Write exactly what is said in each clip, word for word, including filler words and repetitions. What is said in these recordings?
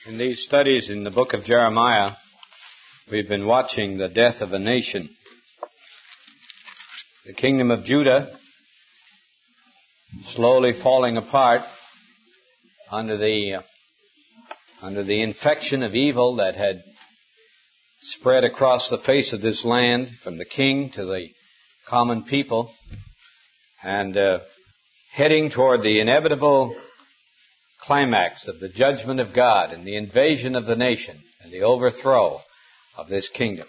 In these studies in the book of Jeremiah, we've been watching the death of a nation. The kingdom of Judah slowly falling apart under the uh, under the infection of evil that had spread across the face of this land, from the king to the common people, and uh, heading toward the inevitable climax of the judgment of God and the invasion of the nation and the overthrow of this kingdom.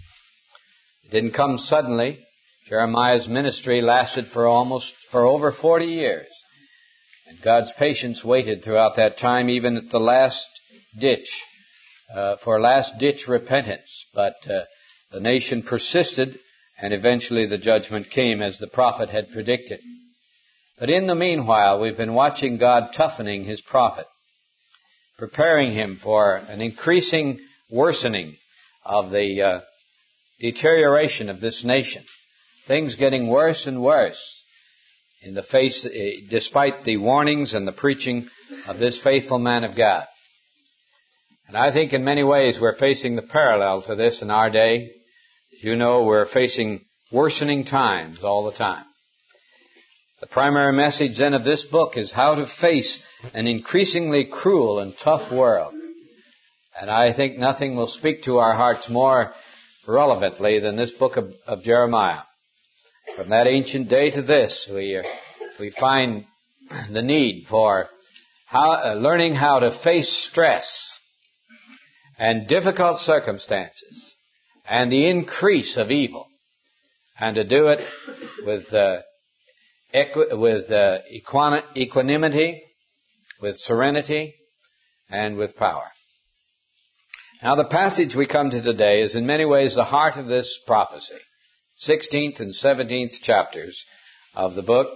It didn't come suddenly. Jeremiah's ministry lasted for almost, for over forty years. And God's patience waited throughout that time, even at the last ditch, uh, for last-ditch repentance. But uh, the nation persisted, and eventually the judgment came as the prophet had predicted. But in the meanwhile, we've been watching God toughening His prophet, preparing him for an increasing worsening of the uh, deterioration of this nation. Things getting worse and worse in the face, uh, despite the warnings and the preaching of this faithful man of God. And I think in many ways we're facing the parallel to this in our day. As you know, we're facing worsening times all the time. The primary message then of this book is how to face an increasingly cruel and tough world. And I think nothing will speak to our hearts more relevantly than this book of, of Jeremiah. From that ancient day to this, we, uh, we find the need for how, uh, learning how to face stress and difficult circumstances and the increase of evil, and to do it with uh, equi- with uh, equan- equanimity, with serenity, and with power. Now, the passage we come to today is in many ways the heart of this prophecy. sixteenth and seventeenth chapters of the book.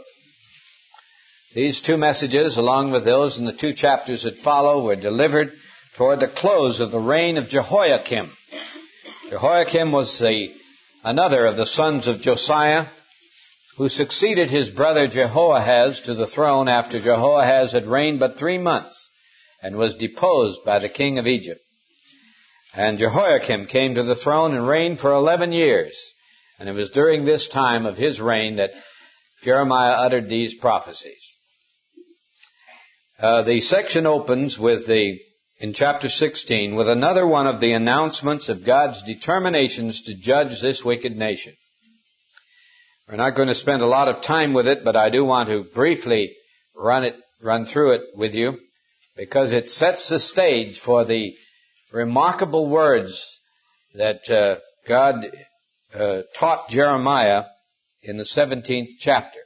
These two messages, along with those in the two chapters that follow, were delivered toward the close of the reign of Jehoiakim. Jehoiakim was the another of the sons of Josiah, who succeeded his brother Jehoahaz to the throne after Jehoahaz had reigned but three months and was deposed by the king of Egypt. And Jehoiakim came to the throne and reigned for eleven years. And it was during this time of his reign that Jeremiah uttered these prophecies. Uh, the section opens with the, in chapter sixteen, with another one of the announcements of God's determinations to judge this wicked nation. We're not going to spend a lot of time with it, but I do want to briefly run it, run through it with you, because it sets the stage for the remarkable words that uh, God uh, taught Jeremiah in the seventeenth chapter.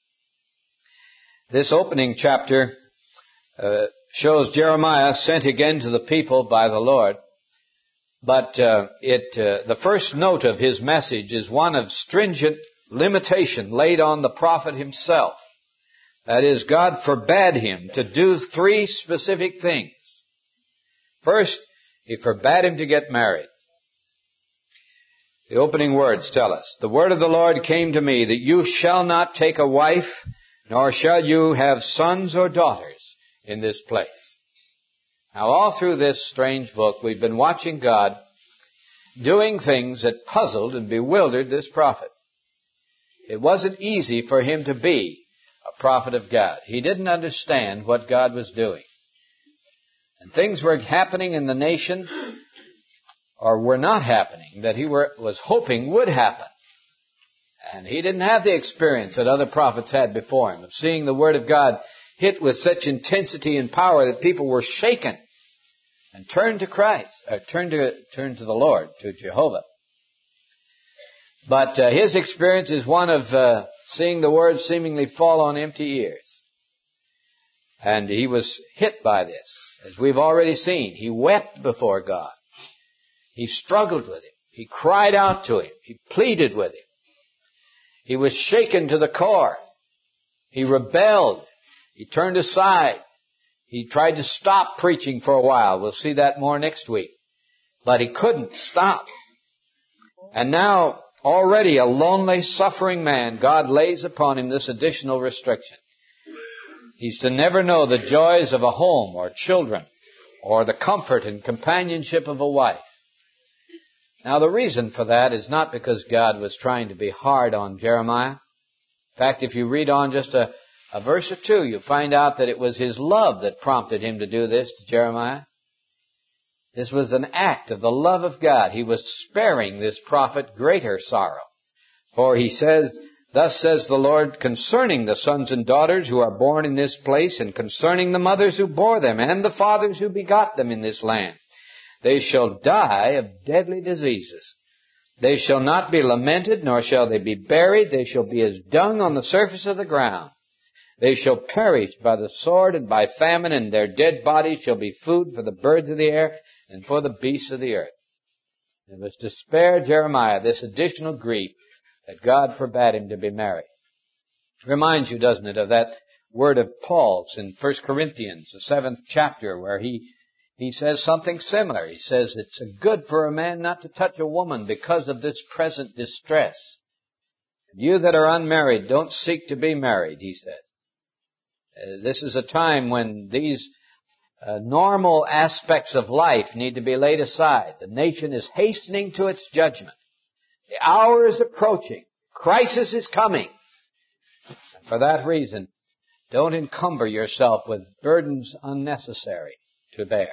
This opening chapter uh, shows Jeremiah sent again to the people by the Lord, but uh, it uh, the first note of his message is one of stringent limitation laid on the prophet himself. That is, God forbade him to do three specific things. First, He forbade him to get married. The opening words tell us, "The word of the Lord came to me, that you shall not take a wife, nor shall you have sons or daughters in this place." Now, all through this strange book, we've been watching God doing things that puzzled and bewildered this prophet. It wasn't easy for him to be a prophet of God. He didn't understand what God was doing. And things were happening in the nation, or were not happening, that he were, was hoping would happen. And he didn't have the experience that other prophets had before him of seeing the Word of God hit with such intensity and power that people were shaken and turned to Christ, or turned to, turned to the Lord, to Jehovah. But uh, his experience is one of uh, seeing the Word seemingly fall on empty ears. And he was hit by this. As we've already seen, he wept before God. He struggled with Him. He cried out to Him. He pleaded with Him. He was shaken to the core. He rebelled. He turned aside. He tried to stop preaching for a while. We'll see that more next week. But he couldn't stop. And now, already a lonely, suffering man, God lays upon him this additional restriction. He's to never know the joys of a home or children or the comfort and companionship of a wife. Now, the reason for that is not because God was trying to be hard on Jeremiah. In fact, if you read on just a, a verse or two, you find out that it was his love that prompted him to do this to Jeremiah. This was an act of the love of God. He was sparing this prophet greater sorrow. For he says, thus says the Lord, concerning the sons and daughters who are born in this place, and concerning the mothers who bore them, and the fathers who begot them in this land, they shall die of deadly diseases. They shall not be lamented, nor shall they be buried. They shall be as dung on the surface of the ground. They shall perish by the sword and by famine, and their dead bodies shall be food for the birds of the air and for the beasts of the earth. It was to spare Jeremiah this additional grief that God forbade him to be married. Reminds you, doesn't it, of that word of Paul's in First Corinthians, the seventh chapter, where he he says something similar. He says it's good for a man not to touch a woman because of this present distress. You that are unmarried, don't seek to be married, he said. Uh, this is a time when these uh, normal aspects of life need to be laid aside. The nation is hastening to its judgment. The hour is approaching. Crisis is coming. And for that reason, don't encumber yourself with burdens unnecessary to bear.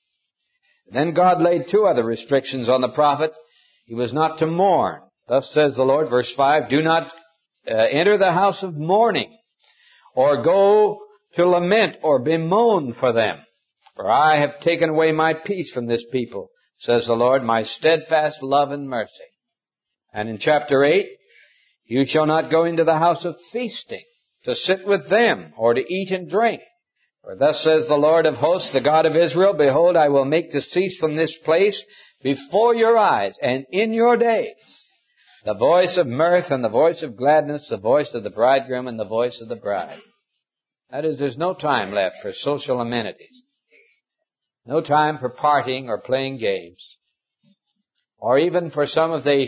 And then God laid two other restrictions on the prophet. He was not to mourn. Thus says the Lord, verse five, do not uh, enter the house of mourning, or go to lament or bemoan for them. For I have taken away my peace from this people, says the Lord, my steadfast love and mercy. And in chapter eight, you shall not go into the house of feasting, to sit with them, or to eat and drink. For thus says the Lord of hosts, the God of Israel, behold, I will make to cease from this place before your eyes and in your days the voice of mirth and the voice of gladness, the voice of the bridegroom and the voice of the bride. That is, there's no time left for social amenities. No time for partying or playing games, or even for some of the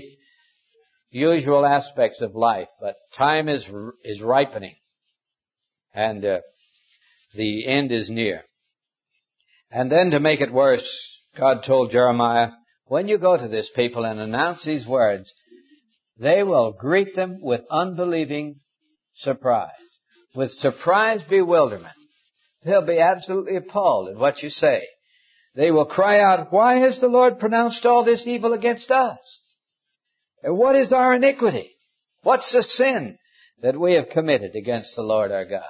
usual aspects of life. But time is is ripening, and uh, the end is near. And then to make it worse, God told Jeremiah, when you go to this people and announce these words, they will greet them with unbelieving surprise, with surprised bewilderment. They'll be absolutely appalled at what you say. They will cry out, why has the Lord pronounced all this evil against us? And what is our iniquity? What's the sin that we have committed against the Lord our God?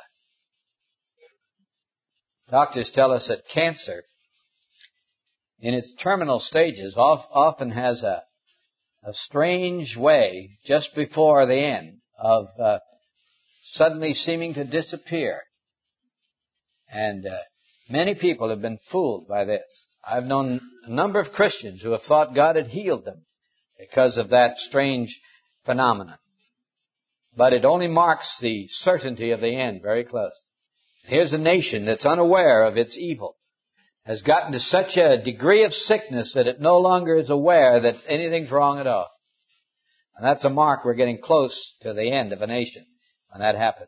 Doctors tell us that cancer, in its terminal stages, often has a, a strange way, just before the end, of uh, suddenly seeming to disappear. And uh, many people have been fooled by this. I've known a number of Christians who have thought God had healed them because of that strange phenomenon. But it only marks the certainty of the end very close. Here's a nation that's unaware of its evil, has gotten to such a degree of sickness that it no longer is aware that anything's wrong at all. And that's a mark we're getting close to the end of a nation when that happens.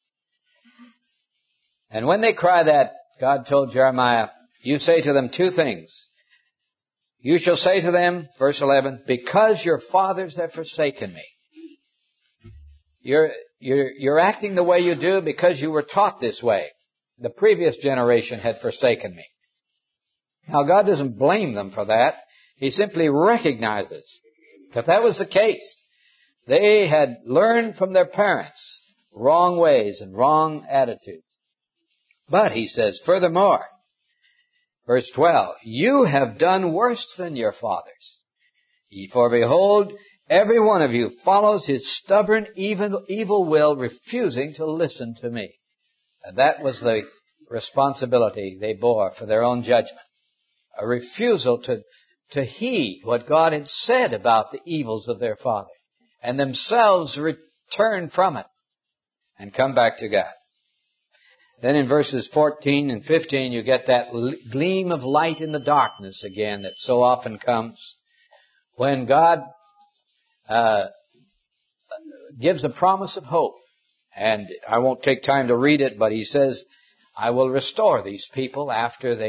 And when they cry that, God told Jeremiah, you say to them two things. You shall say to them, verse eleven, because your fathers have forsaken me. You're, you're, you're acting the way you do because you were taught this way. The previous generation had forsaken me. Now, God doesn't blame them for that. He simply recognizes that that was the case. They had learned from their parents wrong ways and wrong attitudes. But, he says, furthermore, verse twelve, you have done worse than your fathers. For behold, every one of you follows his stubborn, evil, evil will, refusing to listen to me. And that was the responsibility they bore for their own judgment. A refusal to, to heed what God had said about the evils of their father, and themselves return from it and come back to God. Then in verses fourteen and fifteen, you get that gleam of light in the darkness again that so often comes when God uh, gives a promise of hope. And I won't take time to read it, but he says, I will restore these people after they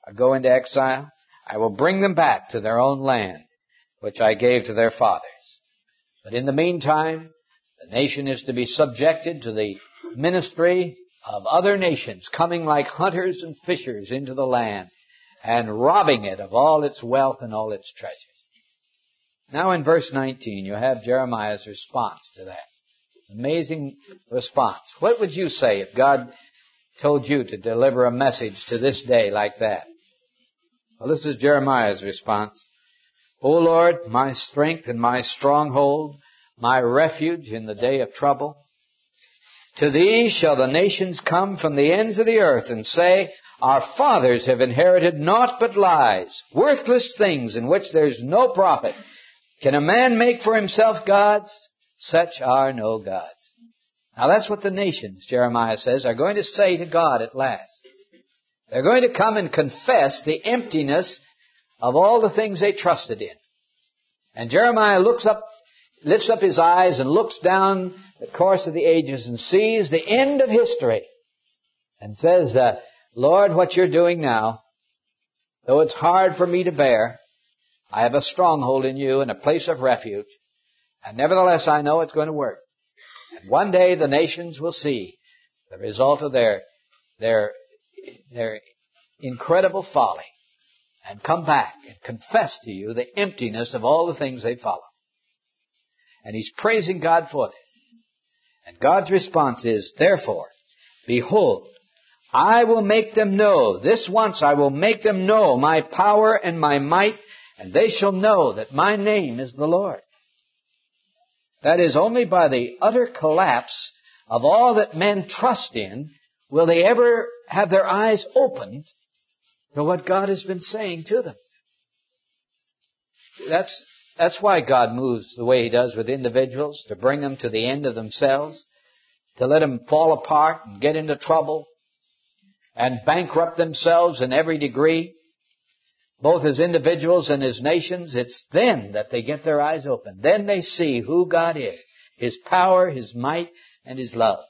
or go into exile, I will bring them back to their own land, which I gave to their fathers. But in the meantime, the nation is to be subjected to the ministry of other nations coming like hunters and fishers into the land and robbing it of all its wealth and all its treasures. Now in verse nineteen, you have Jeremiah's response to that. Amazing response. What would you say if God told you to deliver a message to this day like that? Well, this is Jeremiah's response. O Lord, my strength and my stronghold, my refuge in the day of trouble. To thee shall the nations come from the ends of the earth and say, our fathers have inherited naught but lies, worthless things in which there is no profit. Can a man make for himself gods? Such are no gods. Now that's what the nations, Jeremiah says, are going to say to God at last. They're going to come and confess the emptiness of all the things they trusted in. And Jeremiah looks up, lifts up his eyes and looks down the course of the ages and sees the end of history and says, uh, Lord, what you're doing now, though it's hard for me to bear, I have a stronghold in you and a place of refuge, and nevertheless I know it's going to work. And one day the nations will see the result of their, their, their incredible folly and come back and confess to you the emptiness of all the things they follow. And he's praising God for this. And God's response is, therefore, behold, I will make them know, this once I will make them know my power and my might, and they shall know that my name is the Lord. That is, only by the utter collapse of all that men trust in will they ever have their eyes opened to what God has been saying to them. That's, that's why God moves the way He does with individuals, to bring them to the end of themselves, to let them fall apart and get into trouble and bankrupt themselves in every degree, both as individuals and as nations. It's then that they get their eyes open. Then they see who God is, His power, His might, and His love.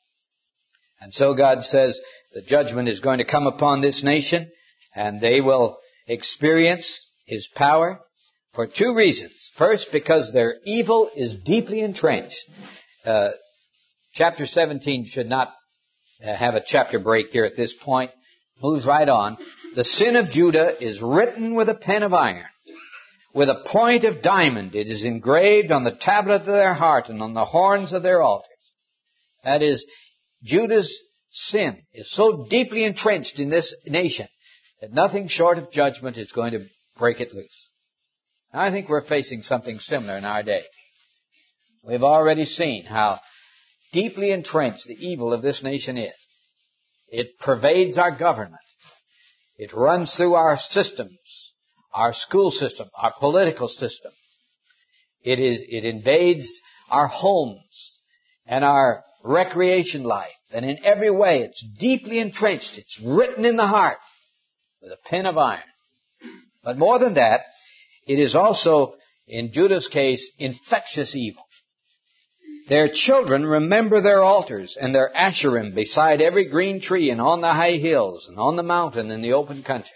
And so God says the judgment is going to come upon this nation, and they will experience His power for two reasons. First, because their evil is deeply entrenched. Uh, chapter seventeen should not uh, have a chapter break here at this point. Moves right on. The sin of Judah is written with a pen of iron. With a point of diamond it is engraved on the tablet of their heart and on the horns of their altars. That is, Judah's sin is so deeply entrenched in this nation that nothing short of judgment is going to break it loose. Now, I think we're facing something similar in our day. We've already seen how deeply entrenched the evil of this nation is. It pervades our government. It runs through our systems, our school system, our political system. It is, it invades our homes and our recreation life. And in every way, it's deeply entrenched. It's written in the heart with a pen of iron. But more than that, it is also, in Judah's case, infectious evil. Their children remember their altars and their Asherim beside every green tree and on the high hills and on the mountain in the open country.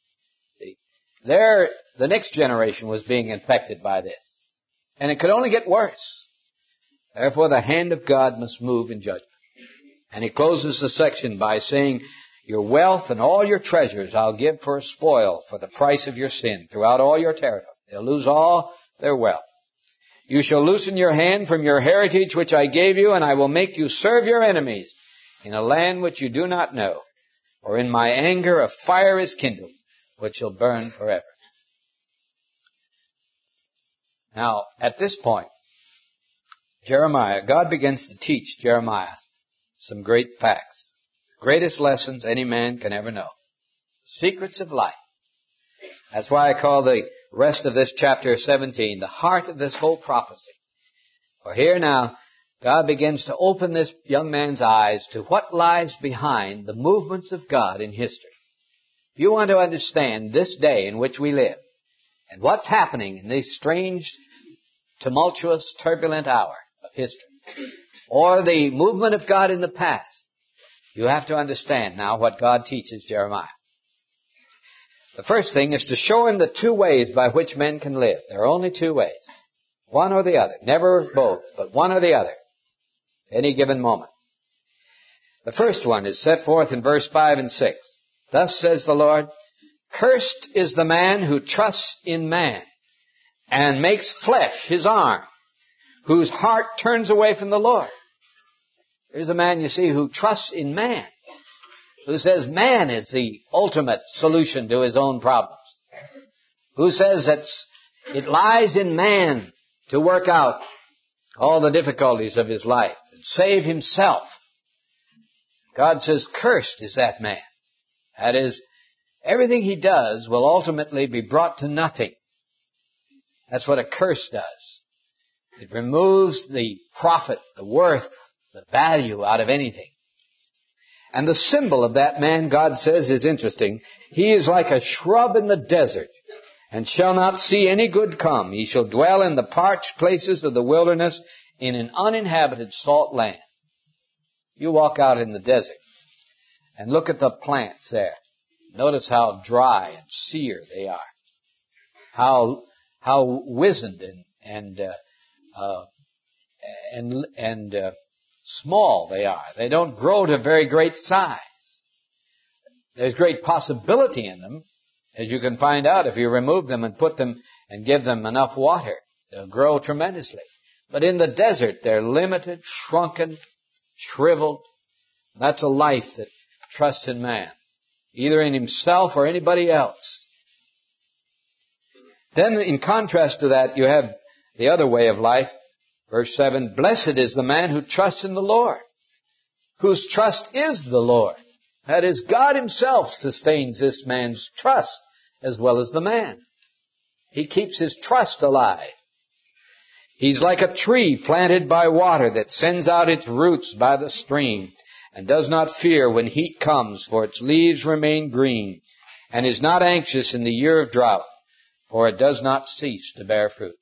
There, the next generation was being infected by this. And it could only get worse. Therefore, the hand of God must move in judgment. And he closes the section by saying, your wealth and all your treasures I'll give for a spoil for the price of your sin throughout all your territory. They'll lose all their wealth. You shall loosen your hand from your heritage which I gave you, and I will make you serve your enemies in a land which you do not know. For in my anger a fire is kindled, which shall burn forever. Now, at this point, Jeremiah, God begins to teach Jeremiah some great facts. The greatest lessons any man can ever know. Secrets of life. That's why I call the rest of this chapter seventeen the heart of this whole prophecy. For here now, God begins to open this young man's eyes to what lies behind the movements of God in history. If you want to understand this day in which we live and what's happening in this strange, tumultuous, turbulent hour of history, or the movement of God in the past, you have to understand now what God teaches Jeremiah. The first thing is to show him the two ways by which men can live. There are only two ways. One or the other. Never both, but one or the other. Any given moment. The first one is set forth in verse five and six. Thus says the Lord, cursed is the man who trusts in man and makes flesh his arm, whose heart turns away from the Lord. Here's a man, you see, who trusts in man, who says man is the ultimate solution to his own problems, who says that it lies in man to work out all the difficulties of his life and save himself. God says, cursed is that man. That is, everything he does will ultimately be brought to nothing. That's what a curse does. It removes the profit, the worth, the value out of anything. And the symbol of that man, God says, is interesting. He is like a shrub in the desert, and shall not see any good come. He shall dwell in the parched places of the wilderness, in an uninhabited salt land. You walk out in the desert and look at the plants there. Notice how dry and sere they are. How how wizened and and uh, uh, and and uh, small they are. They don't grow to very great size. There's great possibility in them, as you can find out if you remove them and put them and give them enough water. They'll grow tremendously. But in the desert, they're limited, shrunken, shriveled. That's a life that trusts in man, either in himself or anybody else. Then in contrast to that, you have the other way of life. Verse seven, blessed is the man who trusts in the Lord, whose trust is the Lord. That is, God himself sustains this man's trust as well as the man. He keeps his trust alive. He's like a tree planted by water that sends out its roots by the stream and does not fear when heat comes, for its leaves remain green, and is not anxious in the year of drought, for it does not cease to bear fruit.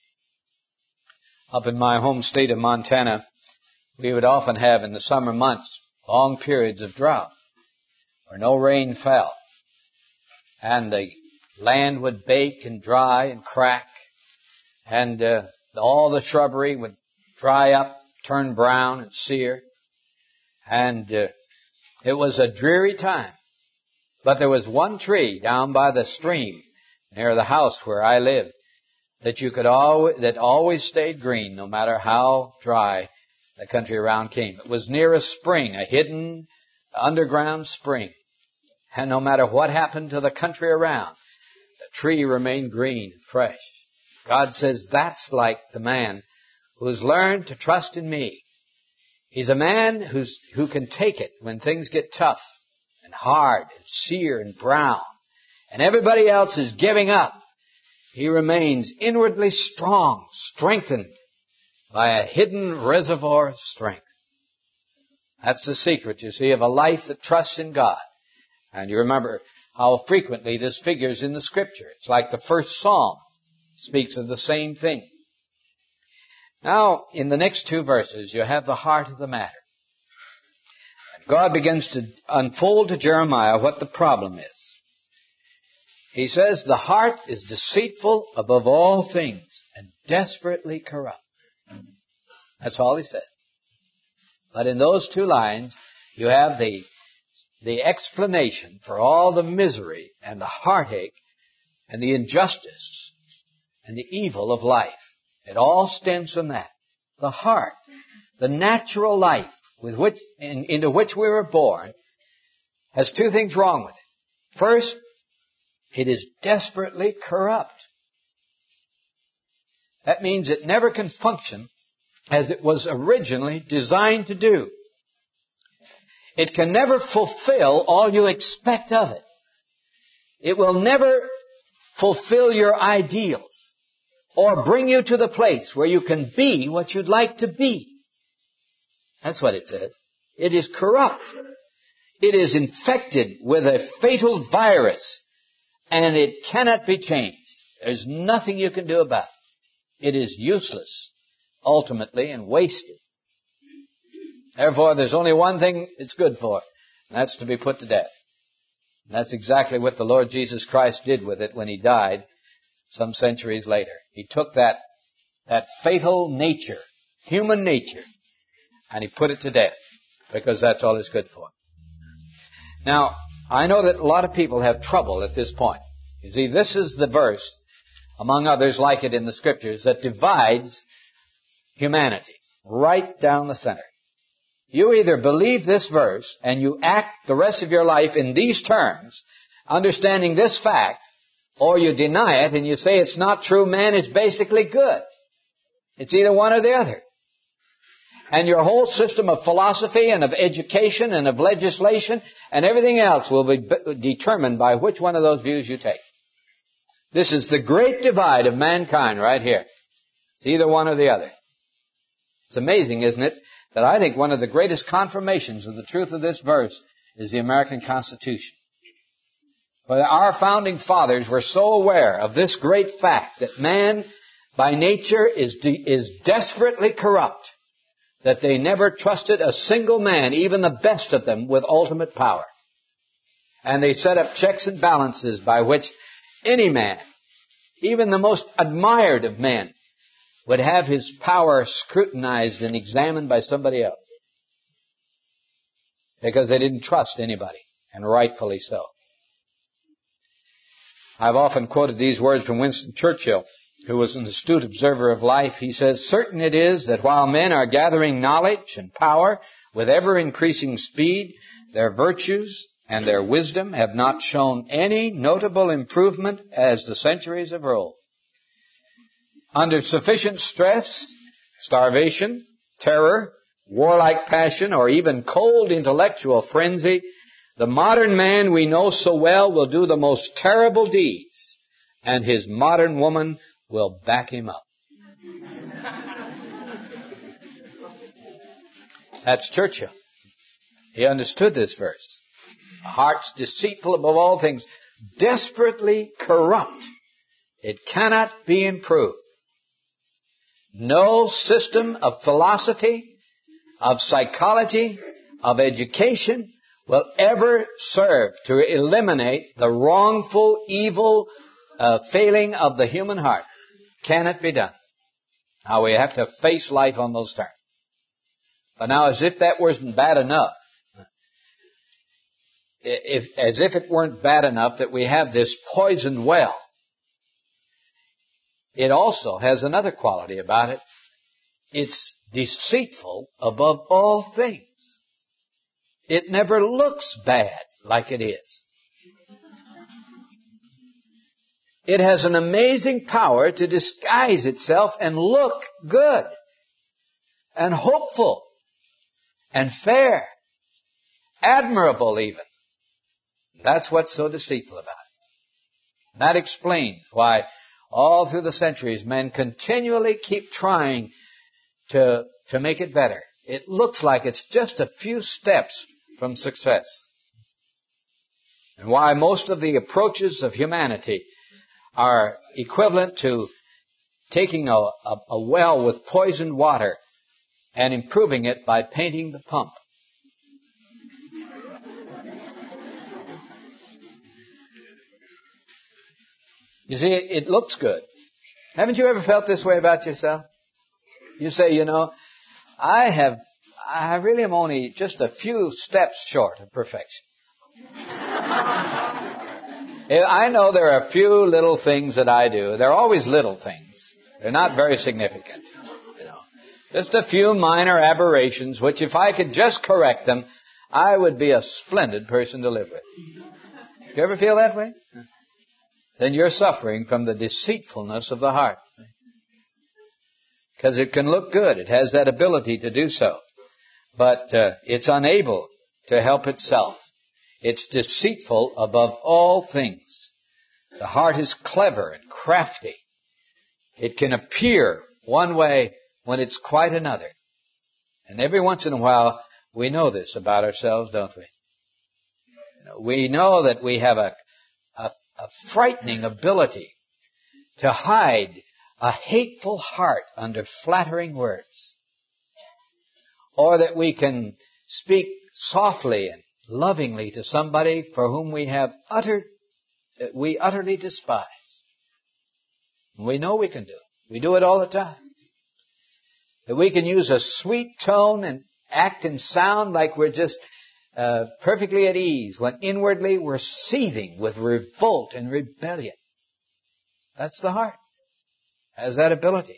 Up in my home state of Montana, we would often have in the summer months long periods of drought where no rain fell, and the land would bake and dry and crack, and uh, all the shrubbery would dry up, turn brown and sere, and uh, it was a dreary time. But there was one tree down by the stream near the house where I lived that you could always, that always stayed green no matter how dry the country around came. It was near a spring, a hidden underground spring. And no matter what happened to the country around, the tree remained green and fresh. God says that's like the man who's learned to trust in me. He's a man who's, who can take it when things get tough and hard and sere and brown, and everybody else is giving up. He remains inwardly strong, strengthened by a hidden reservoir of strength. That's the secret, you see, of a life that trusts in God. And you remember how frequently this figures in the Scripture. It's like the first Psalm speaks of the same thing. Now, in the next two verses, you have the heart of the matter. God begins to unfold to Jeremiah what the problem is. He says, the heart is deceitful above all things and desperately corrupt. That's all he said. But in those two lines, you have the, the explanation for all the misery and the heartache and the injustice and the evil of life. It all stems from that. The heart, the natural life with which, in, into which we were born, has two things wrong with it. First, it is desperately corrupt. That means it never can function as it was originally designed to do. It can never fulfill all you expect of it. It will never fulfill your ideals or bring you to the place where you can be what you'd like to be. That's what it says. It is corrupt. It is infected with a fatal virus, and it cannot be changed. There's nothing you can do about it. It is useless, ultimately, and wasted. Therefore, there's only one thing it's good for, and that's to be put to death. And that's exactly what the Lord Jesus Christ did with it when He died some centuries later. He took that, that fatal nature, human nature, and He put it to death, because that's all it's good for. Now, I know that a lot of people have trouble at this point. You see, this is the verse, among others like it in the Scriptures, that divides humanity right down the center. You either believe this verse and you act the rest of your life in these terms, understanding this fact, or you deny it and you say it's not true, man is basically good. It's either one or the other. And your whole system of philosophy and of education and of legislation and everything else will be determined by which one of those views you take. This is the great divide of mankind right here. It's either one or the other. It's amazing, isn't it, that I think one of the greatest confirmations of the truth of this verse is the American Constitution. For our founding fathers were so aware of this great fact that man by nature is de- is desperately corrupt, that they never trusted a single man, even the best of them, with ultimate power. And they set up checks and balances by which any man, even the most admired of men, would have his power scrutinized and examined by somebody else. Because they didn't trust anybody, and rightfully so. I've often quoted these words from Winston Churchill, who was an astute observer of life. He says, "Certain it is that while men are gathering knowledge and power with ever-increasing speed, their virtues and their wisdom have not shown any notable improvement as the centuries have rolled. Under sufficient stress, starvation, terror, warlike passion, or even cold intellectual frenzy, the modern man we know so well will do the most terrible deeds, and his modern woman will back him up." That's Churchill. He understood this verse. A heart's deceitful above all things, desperately corrupt. It cannot be improved. No system of philosophy, of psychology, of education will ever serve to eliminate the wrongful, evil uh, failing of the human heart. Can it be done? Now, we have to face life on those terms. But now, as if that wasn't bad enough, if, as if it weren't bad enough that we have this poisoned well, it also has another quality about it. It's deceitful above all things. It never looks bad like it is. It has an amazing power to disguise itself and look good and hopeful and fair, admirable even. That's what's so deceitful about it. That explains why all through the centuries, men continually keep trying to, to make it better. It looks like it's just a few steps from success. And why most of the approaches of humanity are equivalent to taking a, a, a well with poisoned water and improving it by painting the pump. You see, it, it looks good. Haven't you ever felt this way about yourself? You say, you know, I have, I really am only just a few steps short of perfection. I know there are a few little things that I do. They're always little things. They're not very significant. You know, just a few minor aberrations, which if I could just correct them, I would be a splendid person to live with. Do you ever feel that way? Then you're suffering from the deceitfulness of the heart. Because it can look good. It has that ability to do so. But uh, it's unable to help itself. It's deceitful above all things. The heart is clever and crafty. It can appear one way when it's quite another. And every once in a while, we know this about ourselves, don't we? You know, we know that we have a, a, a frightening ability to hide a hateful heart under flattering words. Or that we can speak softly and lovingly to somebody for whom we have utter, we utterly despise. We know we can do it. We do it all the time. That we can use a sweet tone and act and sound like we're just uh, perfectly at ease, when inwardly we're seething with revolt and rebellion. That's the heart. Has that ability.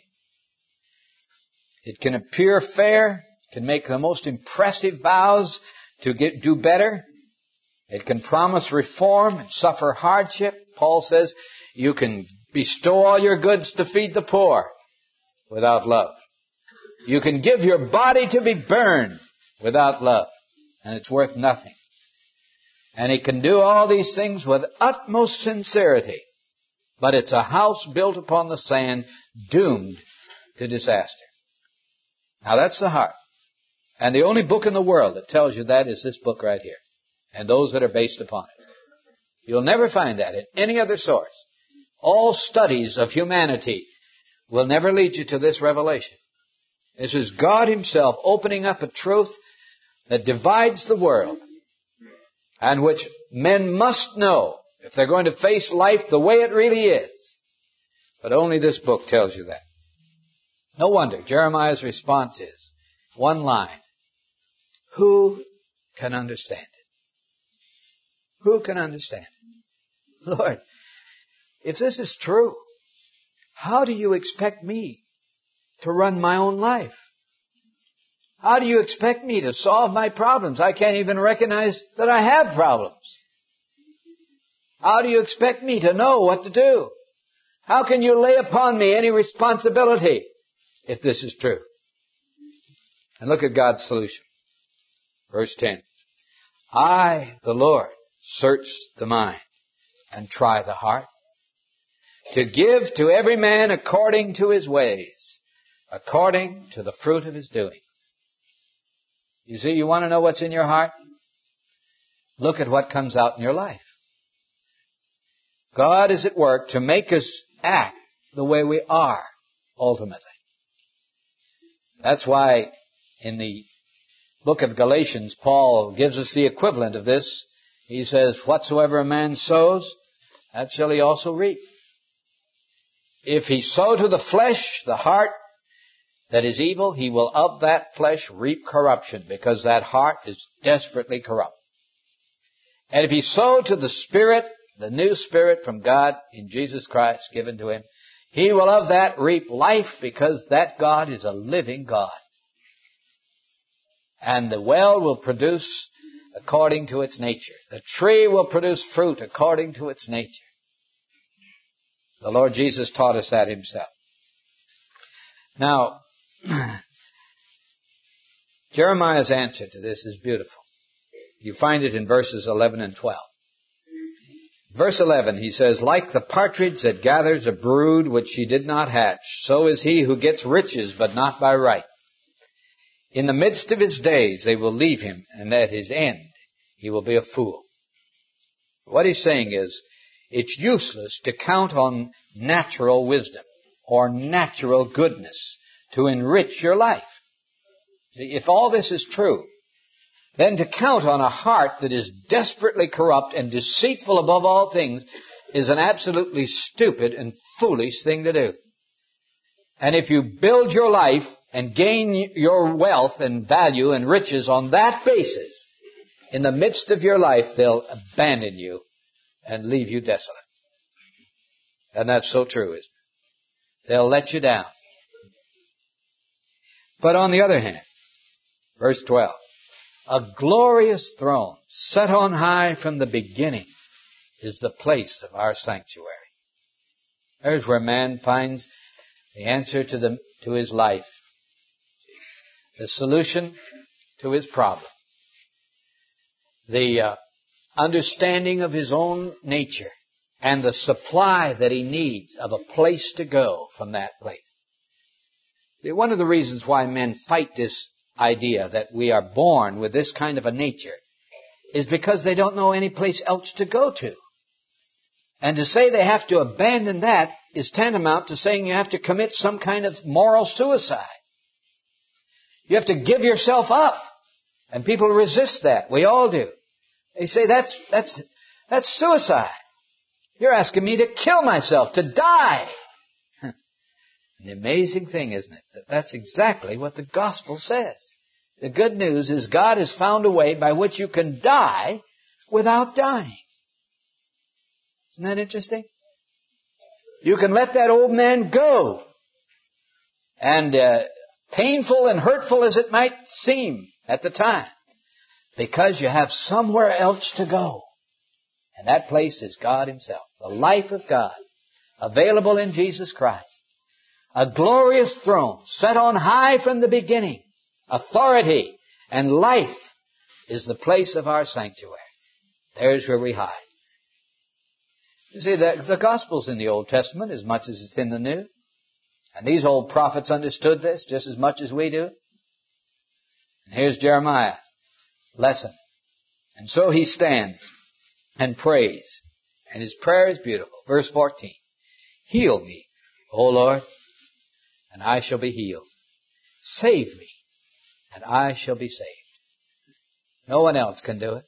It can appear fair, can make the most impressive vows to get, do better. It can promise reform and suffer hardship. Paul says you can bestow all your goods to feed the poor without love. You can give your body to be burned without love, and it's worth nothing. And he can do all these things with utmost sincerity, but it's a house built upon the sand, doomed to disaster. Now that's the heart. And the only book in the world that tells you that is this book right here, and those that are based upon it. You'll never find that in any other source. All studies of humanity will never lead you to this revelation. This is God Himself opening up a truth that divides the world, and which men must know if they're going to face life the way it really is. But only this book tells you that. No wonder Jeremiah's response is one line. Who can understand it? Who can understand it? Lord, if this is true, how do you expect me to run my own life? How do you expect me to solve my problems? I can't even recognize that I have problems. How do you expect me to know what to do? How can you lay upon me any responsibility if this is true? And look at God's solution. Verse ten. I, the Lord, search the mind and try the heart, to give to every man according to his ways, according to the fruit of his doing. You see, you want to know what's in your heart? Look at what comes out in your life. God is at work to make us act the way we are, ultimately. That's why in the book of Galatians, Paul gives us the equivalent of this. He says, whatsoever a man sows, that shall he also reap. If he sow to the flesh, the heart that is evil, he will of that flesh reap corruption, because that heart is desperately corrupt. And if he sow to the Spirit, the new Spirit from God in Jesus Christ given to him, he will of that reap life, because that God is a living God. And the well will produce according to its nature. The tree will produce fruit according to its nature. The Lord Jesus taught us that Himself. Now, Jeremiah's answer to this is beautiful. You find it in verses eleven and twelve. Verse eleven, he says, like the partridge that gathers a brood which she did not hatch, so is he who gets riches, but not by right. In the midst of his days they will leave him, and at his end he will be a fool. What he's saying is, it's useless to count on natural wisdom or natural goodness to enrich your life. If all this is true, then to count on a heart that is desperately corrupt and deceitful above all things is an absolutely stupid and foolish thing to do. And if you build your life and gain your wealth and value and riches on that basis, in the midst of your life, they'll abandon you and leave you desolate. And that's so true, isn't it? They'll let you down. But on the other hand, verse twelve, a glorious throne set on high from the beginning is the place of our sanctuary. There's where man finds the answer to the to his life, the solution to his problem, the uh, understanding of his own nature, and the supply that he needs of a place to go from that place. See, one of the reasons why men fight this idea that we are born with this kind of a nature is because they don't know any place else to go to. And to say they have to abandon that is tantamount to saying you have to commit some kind of moral suicide. You have to give yourself up. And people resist that. We all do. They say, that's, that's, that's suicide. You're asking me to kill myself, to die. And the amazing thing, isn't it, that that's exactly what the gospel says. The good news is God has found a way by which you can die without dying. Isn't that interesting? You can let that old man go. And uh, painful and hurtful as it might seem at the time, because you have somewhere else to go. And that place is God Himself, the life of God, available in Jesus Christ. A glorious throne set on high from the beginning. Authority and life is the place of our sanctuary. There's where we hide. You see, the, the gospel's in the Old Testament as much as it's in the New. And these old prophets understood this just as much as we do. And here's Jeremiah's lesson. And so he stands and prays. And his prayer is beautiful. Verse fourteen. Heal me, O Lord, and I shall be healed. Save me, and I shall be saved. No one else can do it.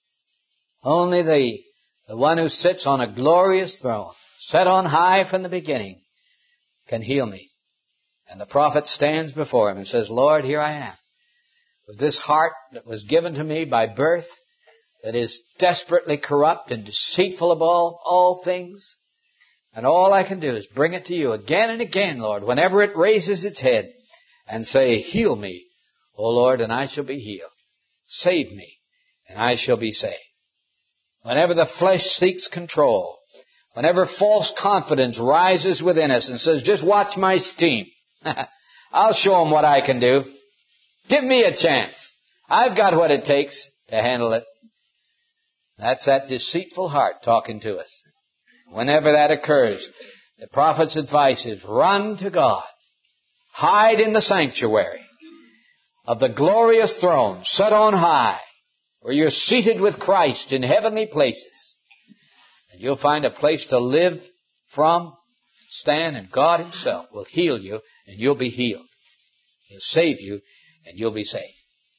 Only the, the one who sits on a glorious throne, set on high from the beginning, can heal me. And the prophet stands before him and says, Lord, here I am, with this heart that was given to me by birth, that is desperately corrupt and deceitful of all, all things. And all I can do is bring it to you again and again, Lord, whenever it raises its head, and say, heal me, O Lord, and I shall be healed. Save me, and I shall be saved. Whenever the flesh seeks control, whenever false confidence rises within us and says, just watch my steam. I'll show them what I can do. Give me a chance. I've got what it takes to handle it. That's that deceitful heart talking to us. Whenever that occurs, the prophet's advice is run to God. Hide in the sanctuary of the glorious throne set on high, where you're seated with Christ in heavenly places. And you'll find a place to live from, stand, and God Himself will heal you, and you'll be healed. He'll save you, and you'll be saved.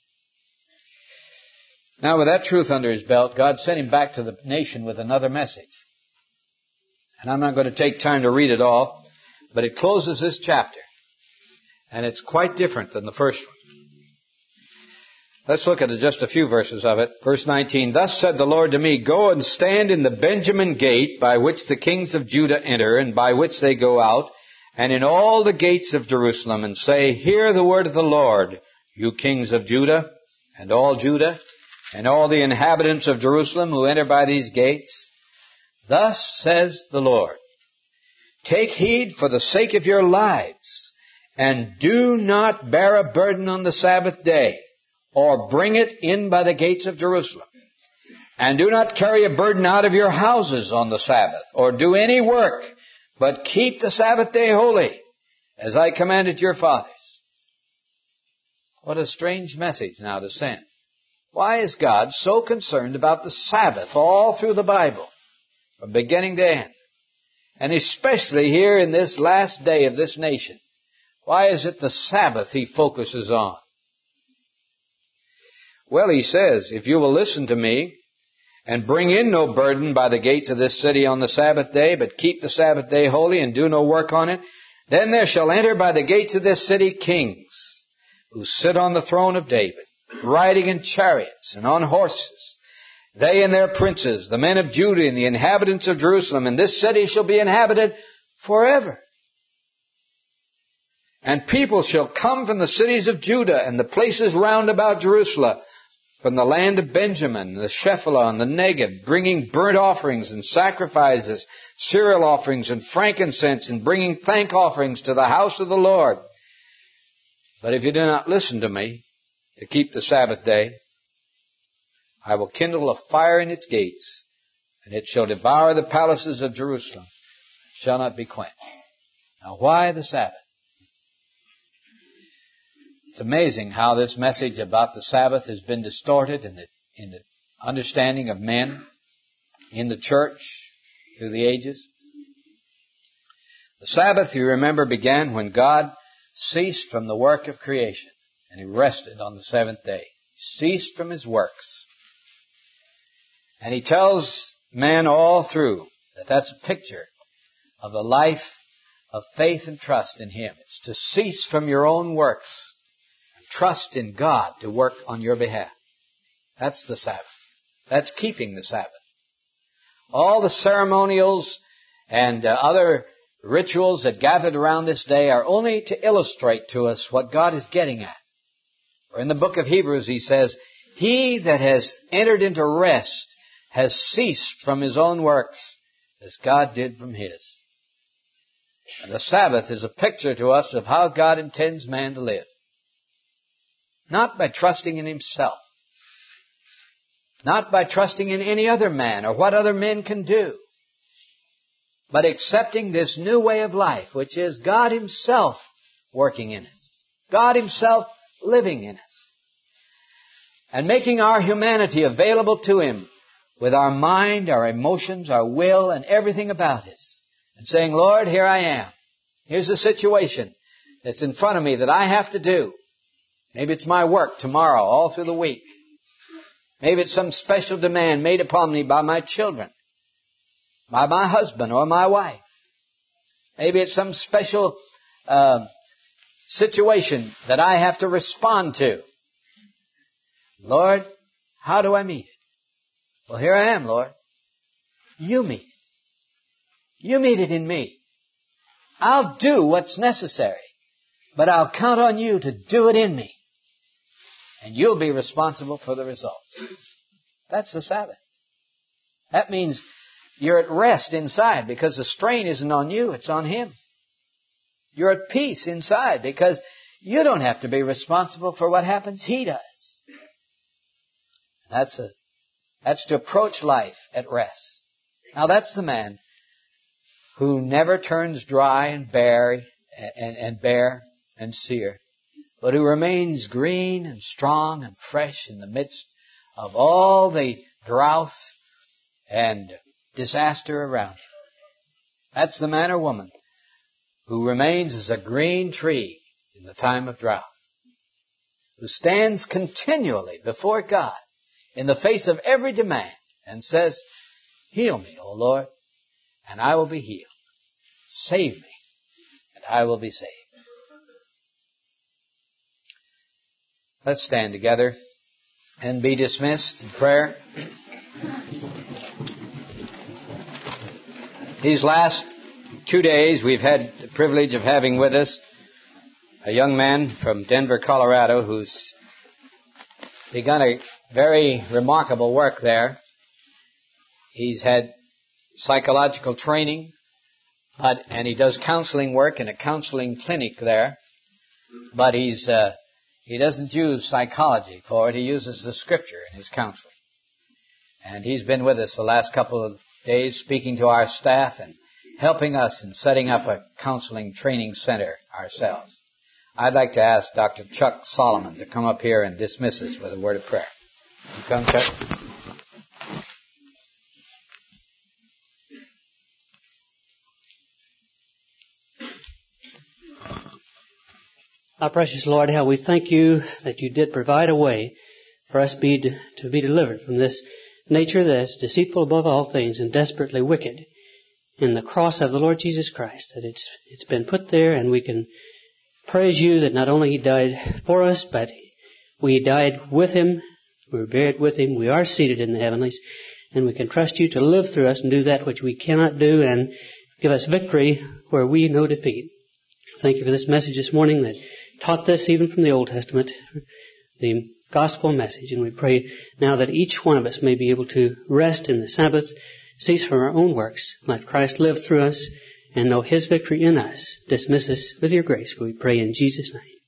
Now, with that truth under his belt, God sent him back to the nation with another message. And I'm not going to take time to read it all, but it closes this chapter. And it's quite different than the first one. Let's look at just a few verses of it. Verse nineteen, Thus said the Lord to me, Go and stand in the Benjamin gate, by which the kings of Judah enter, and by which they go out, and in all the gates of Jerusalem, and say, Hear the word of the Lord, you kings of Judah, and all Judah, and all the inhabitants of Jerusalem who enter by these gates. Thus says the Lord, Take heed for the sake of your lives, and do not bear a burden on the Sabbath day, or bring it in by the gates of Jerusalem. And do not carry a burden out of your houses on the Sabbath, or do any work, but keep the Sabbath day holy, as I commanded your fathers. What a strange message now to send. Why is God so concerned about the Sabbath all through the Bible, from beginning to end? And especially here in this last day of this nation. Why is it the Sabbath He focuses on? Well, He says, if you will listen to me and bring in no burden by the gates of this city on the Sabbath day, but keep the Sabbath day holy and do no work on it, then there shall enter by the gates of this city kings who sit on the throne of David, riding in chariots and on horses, they and their princes, the men of Judah and the inhabitants of Jerusalem, and this city shall be inhabited forever. And people shall come from the cities of Judah and the places round about Jerusalem, from the land of Benjamin, the Shephelah and the Negeb, bringing burnt offerings and sacrifices, cereal offerings and frankincense, and bringing thank offerings to the house of the Lord. But if you do not listen to me, to keep the Sabbath day, I will kindle a fire in its gates, and it shall devour the palaces of Jerusalem, and shall not be quenched. Now, why the Sabbath? It's amazing how this message about the Sabbath has been distorted in the, in the understanding of men in the church through the ages. The Sabbath, you remember, began when God ceased from the work of creation, and He rested on the seventh day. He ceased from His works. And he tells men all through that that's a picture of the life of faith and trust in Him. It's to cease from your own works and trust in God to work on your behalf. That's the Sabbath. That's keeping the Sabbath. All the ceremonials and uh, other rituals that gathered around this day are only to illustrate to us what God is getting at. For in the book of Hebrews he says, "He that has entered into rest has ceased from his own works as God did from His." And the Sabbath is a picture to us of how God intends man to live. Not by trusting in himself. Not by trusting in any other man or what other men can do. But accepting this new way of life, which is God Himself working in us. God Himself living in us. And making our humanity available to Him with our mind, our emotions, our will, and everything about us. And saying, "Lord, here I am. Here's the situation that's in front of me that I have to do. Maybe it's my work tomorrow, all through the week. Maybe it's some special demand made upon me by my children, by my husband or my wife. Maybe it's some special uh, situation that I have to respond to. Lord, how do I meet it? Well, here I am, Lord. You meet it. You meet it in me. I'll do what's necessary, but I'll count on you to do it in me. And you'll be responsible for the results." That's the Sabbath. That means you're at rest inside because the strain isn't on you, it's on Him. You're at peace inside because you don't have to be responsible for what happens. He does. That's a, that's to approach life at rest. Now that's the man who never turns dry and bare and, and, and bare and sere, but who remains green and strong and fresh in the midst of all the drought and disaster around him. That's the man or woman who remains as a green tree in the time of drought, who stands continually before God in the face of every demand and says, "Heal me, O Lord, and I will be healed. Save me, and I will be saved." Let's stand together and be dismissed in prayer. These last two days we've had the privilege of having with us a young man from Denver, Colorado, who's begun a very remarkable work there. He's had psychological training, but and he does counseling work in a counseling clinic there. But he's uh, he doesn't use psychology for it. He uses the Scripture in his counseling. And he's been with us the last couple of days, speaking to our staff and helping us in setting up a counseling training center ourselves. I'd like to ask Doctor Chuck Solomon to come up here and dismiss us with a word of prayer. You come, Chuck. Our precious Lord, how we thank you that you did provide a way for us be to, to be delivered from this nature that's deceitful above all things and desperately wicked in the cross of the Lord Jesus Christ, that it's it's been put there, and we can praise you that not only He died for us, but we died with Him, we were buried with Him, we are seated in the heavenlies, and we can trust you to live through us and do that which we cannot do and give us victory where we know defeat. Thank you for this message this morning that taught this even from the Old Testament, the gospel message. And we pray now that each one of us may be able to rest in the Sabbath, cease from our own works, let Christ live through us, and know His victory in us. Dismiss us with your grace, for we pray in Jesus' name.